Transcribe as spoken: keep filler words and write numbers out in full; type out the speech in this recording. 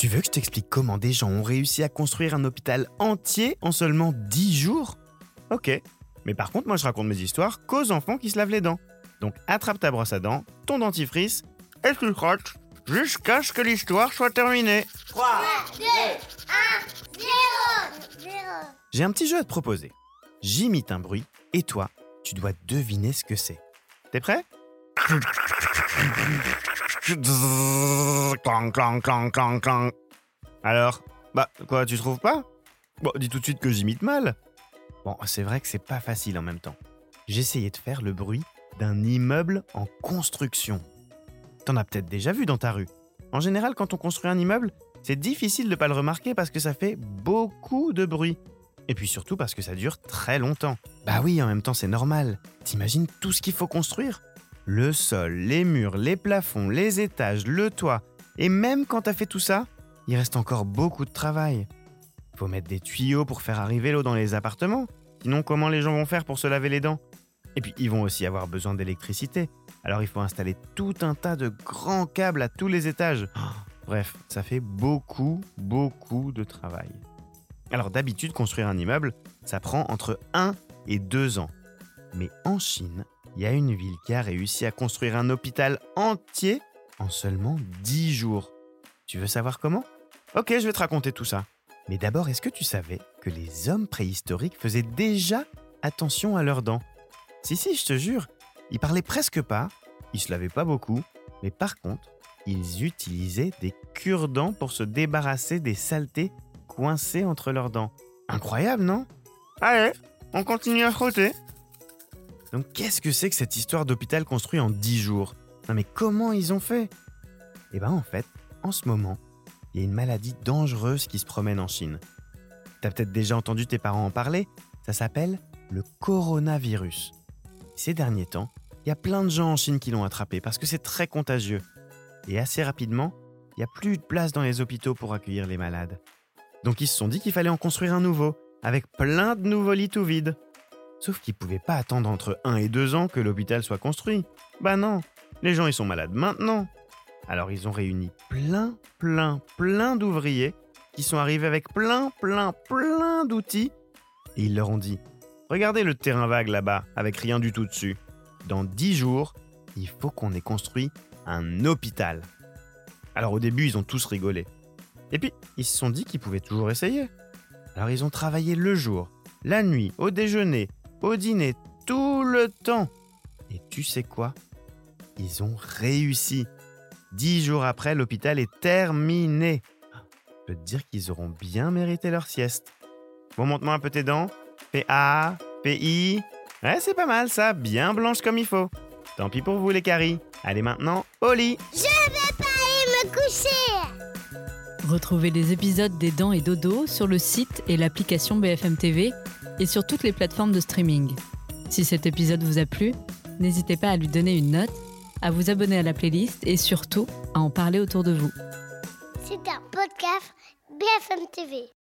Tu veux que je t'explique comment des gens ont réussi à construire un hôpital entier en seulement dix jours ? Ok, mais par contre, moi je raconte mes histoires qu'aux enfants qui se lavent les dents. Donc attrape ta brosse à dents, ton dentifrice, et tu frottes jusqu'à ce que l'histoire soit terminée. trois, deux, un, zéro. J'ai un petit jeu à te proposer. J'imite un bruit et toi, tu dois deviner ce que c'est. T'es prêt ? Clang, clang, clang, clang, clang. Alors, bah, quoi, tu trouves pas ? Bon, dis tout de suite que j'imite mal. Bon, c'est vrai que c'est pas facile en même temps. J'essayais de faire le bruit d'un immeuble en construction. T'en as peut-être déjà vu dans ta rue. En général, quand on construit un immeuble, c'est difficile de pas le remarquer parce que ça fait beaucoup de bruit. Et puis surtout parce que ça dure très longtemps. Bah oui, en même temps, c'est normal. T'imagines tout ce qu'il faut construire ? Le sol, les murs, les plafonds, les étages, le toit. Et même quand t'as fait tout ça, il reste encore beaucoup de travail. Faut mettre des tuyaux pour faire arriver l'eau dans les appartements. Sinon, comment les gens vont faire pour se laver les dents ? Et puis, ils vont aussi avoir besoin d'électricité. Alors, il faut installer tout un tas de grands câbles à tous les étages. Bref, ça fait beaucoup, beaucoup de travail. Alors, d'habitude, construire un immeuble, ça prend entre un et deux ans. Mais en Chine, il y a une ville qui a réussi à construire un hôpital entier en seulement dix jours. Tu veux savoir comment ? Ok, je vais te raconter tout ça. Mais d'abord, est-ce que tu savais que les hommes préhistoriques faisaient déjà attention à leurs dents ? Si, si, je te jure, ils parlaient presque pas, ils se lavaient pas beaucoup, mais par contre, ils utilisaient des cure-dents pour se débarrasser des saletés coincées entre leurs dents. Incroyable, non ? Allez, on continue à frotter. Donc qu'est-ce que c'est que cette histoire d'hôpital construit en dix jours ? Non mais comment ils ont fait ? Eh ben en fait, en ce moment, il y a une maladie dangereuse qui se promène en Chine. T'as peut-être déjà entendu tes parents en parler, ça s'appelle le coronavirus. Ces derniers temps, il y a plein de gens en Chine qui l'ont attrapé parce que c'est très contagieux. Et assez rapidement, il n'y a plus de place dans les hôpitaux pour accueillir les malades. Donc ils se sont dit qu'il fallait en construire un nouveau, avec plein de nouveaux lits tout vides. Sauf qu'ils ne pouvaient pas attendre entre un et deux ans que l'hôpital soit construit. Bah non, les gens ils sont malades maintenant. Alors ils ont réuni plein, plein, plein d'ouvriers qui sont arrivés avec plein, plein, plein d'outils. Et ils leur ont dit « Regardez le terrain vague là-bas, avec rien du tout dessus. Dans dix jours, il faut qu'on ait construit un hôpital. » Alors au début, ils ont tous rigolé. Et puis, ils se sont dit qu'ils pouvaient toujours essayer. Alors ils ont travaillé le jour, la nuit, au déjeuner, au dîner, tout le temps. Et tu sais quoi ? Ils ont réussi. Dix jours après, l'hôpital est terminé. Je peux te dire qu'ils auront bien mérité leur sieste. Bon, montre-moi un peu tes dents. Fais A, fais I. Ouais, c'est pas mal ça, bien blanche comme il faut. Tant pis pour vous les caries. Allez maintenant, au lit. Je vais pas aller me coucher. Retrouvez les épisodes des Dents et Dodo sur le site et l'application B F M T V et sur toutes les plateformes de streaming. Si cet épisode vous a plu, n'hésitez pas à lui donner une note, à vous abonner à la playlist et surtout à en parler autour de vous. C'est un podcast B F M T V.